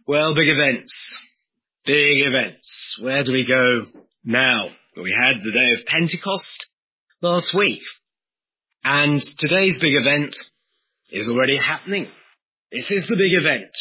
Well, big events. Big events. Where do we go now? Well, we had the day of Pentecost last week. And today's big event is already happening. This is the big event.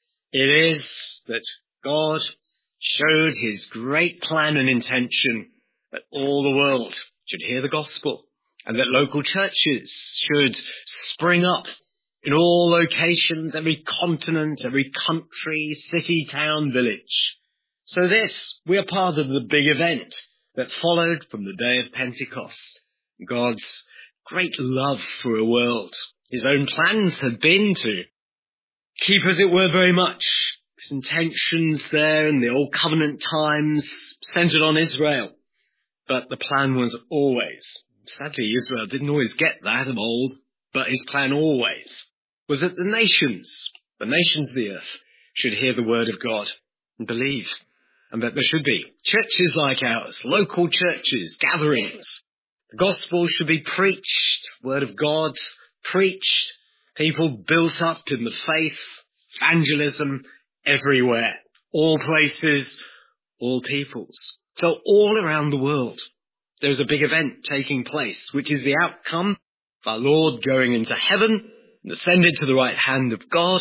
It is that God showed his great plan and intention that all the world should hear the gospel and that local churches should spring up in all locations, every continent, every country, city, town, village. So we are part of the big event that followed from the day of Pentecost. God's great love for a world. His own plans had been to keep, as it were, very much his intentions there in the old covenant times centered on Israel. But the plan was always, sadly Israel didn't always get that of old, but his plan always was that the nations of the earth should hear the word of God and believe. And that there should be churches like ours, local churches, gatherings. The gospel should be preached, word of God preached, people built up in the faith, evangelism everywhere, all places, all peoples. So all around the world, there's a big event taking place, which is the outcome of our Lord going into heaven, and ascended to the right hand of God,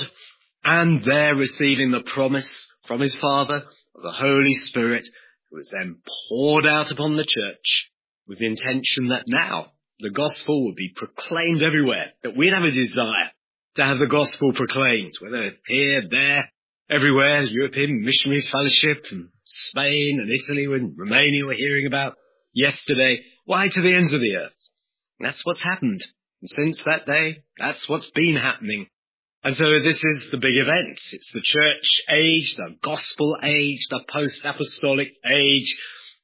and there receiving the promise from his Father of the Holy Spirit, who was then poured out upon the church with the intention that now the gospel would be proclaimed everywhere, that we'd have a desire to have the gospel proclaimed, whether here, there, everywhere, European Missionary Fellowship and Spain and Italy and Romania we're hearing about yesterday, why to the ends of the earth. And that's what's happened. And since that day, that's what's been happening. And so this is the big event. It's the church age, the gospel age, the post-apostolic age.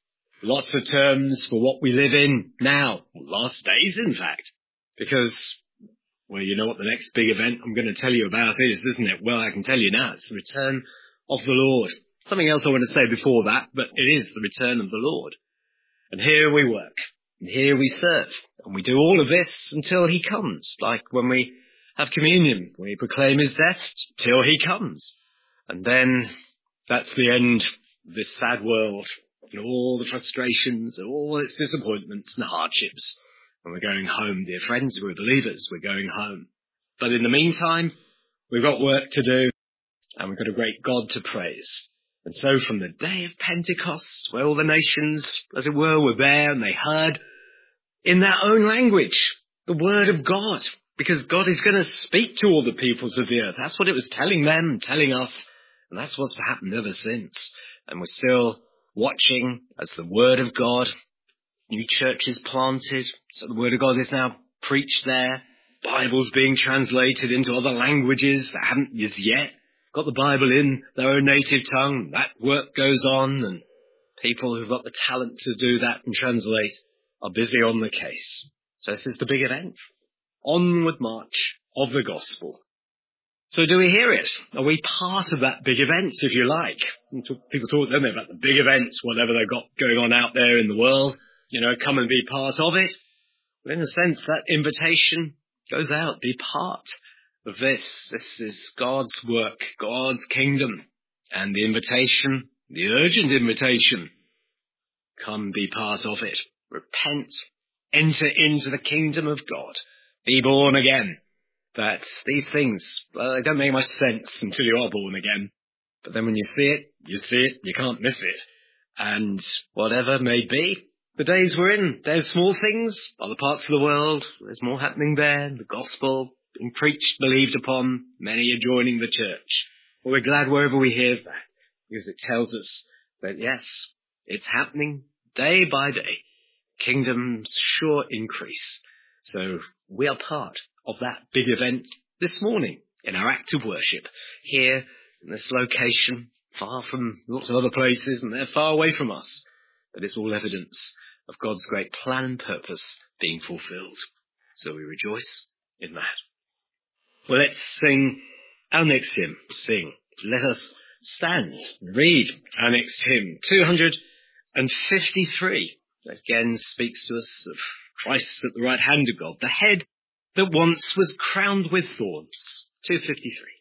Lots of terms for what we live in now. Last days, in fact. Because, well, you know what the next big event I'm going to tell you about is, isn't it? Well, I can tell you now. It's the return of the Lord. Something else I want to say before that, but it is the return of the Lord. And here we work. And here we serve. And we do all of this until he comes. Like when we have communion, we proclaim his death till he comes. And then that's the end of this sad world and all the frustrations and all its disappointments and hardships. And we're going home, dear friends. We're believers. We're going home. But in the meantime, we've got work to do and we've got a great God to praise. And so from the day of Pentecost, where all the nations, as it were there and they heard in their own language the word of God, because God is going to speak to all the peoples of the earth. That's what it was telling them, telling us, and that's what's happened ever since. And we're still watching as the word of God, new churches planted, so the word of God is now preached there, Bibles being translated into other languages that haven't as yet got the Bible in their own native tongue. That work goes on, and people who've got the talent to do that and translate are busy on the case. So this is the big event. Onward march of the gospel. So do we hear it? Are we part of that big event, if you like? People talk, don't they, about the big events, whatever they've got going on out there in the world. Come and be part of it. But in a sense, that invitation goes out. Be part of this. This is God's work, God's kingdom. And the invitation, the urgent invitation, come be part of it. Repent. Enter into the kingdom of God. Be born again. That these things, they don't make much sense until you are born again. But then when you see it, you can't miss it. And whatever may be, the days we're in, there's small things, other parts of the world, there's more happening there, the gospel being preached, believed upon, many are joining the church. Well, we're glad wherever we hear that, because it tells us that yes, it's happening day by day. Kingdom's sure increase. So we are part of that big event this morning in our act of worship here in this location, far from lots of other places, and they're far away from us. But it's all evidence of God's great plan and purpose being fulfilled. So we rejoice in that. Well, let's sing our next hymn. Sing. Let us stand and read our next hymn, 253. That again speaks to us of Christ at the right hand of God, the head that once was crowned with thorns. 253.